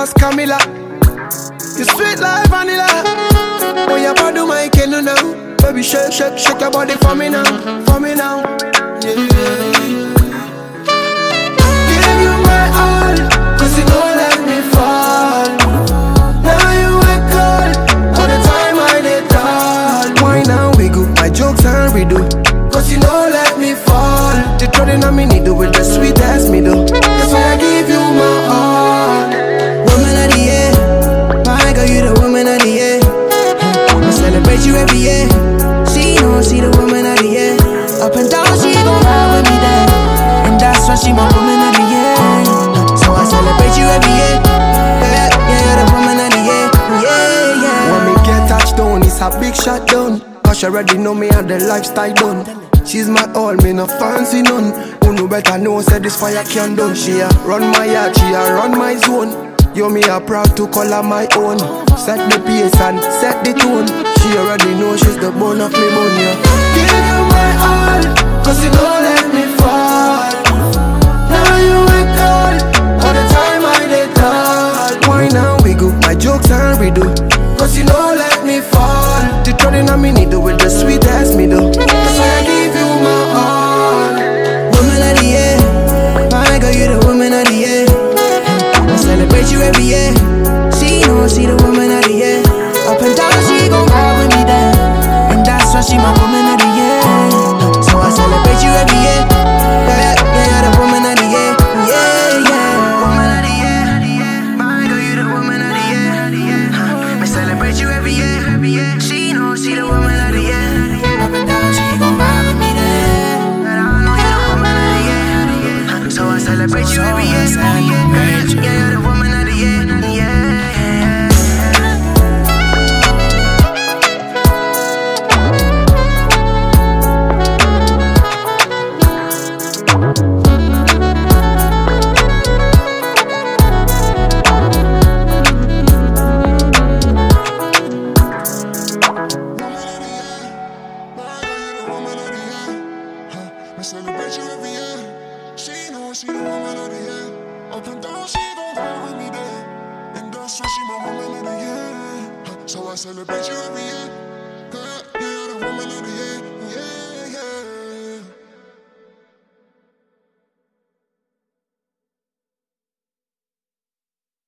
was Camilla. You sweet like vanilla. When your body my canoe now. Baby shake, shake, shake your body for me now. For me now. Yeah, yeah, yeah. Give you my all, cause you don't let me fall. Now you ain't cold, all the time I did all. Why now we go, my jokes and redo. Cause you don't let me fall. The trotting on me needle with the sweet ass middle. That's why I give you my all. Woman of the year, my girl, you the woman of the year. I celebrate you every year. She knows she the woman of the year. Up and down, she gon' ride with me there. And that's why she my woman of the year. So I celebrate you every year. Yeah, yeah, you're the woman of the year. Yeah, yeah. When me get touched down, it's a big shot down. Cause she already know me and the lifestyle done. She's my all, me no fancy none. Who know better know, said this fire can done. She a run my yard, she a run my zone. Yo, me a proud to call her my own. Set the pace and set the tone. She already know she's the bone of me bone, yeah. Give you my all, cause you don't let me fall. Now you ain't cold, all the time I did all. Why now we go, my jokes and redo. Cause you know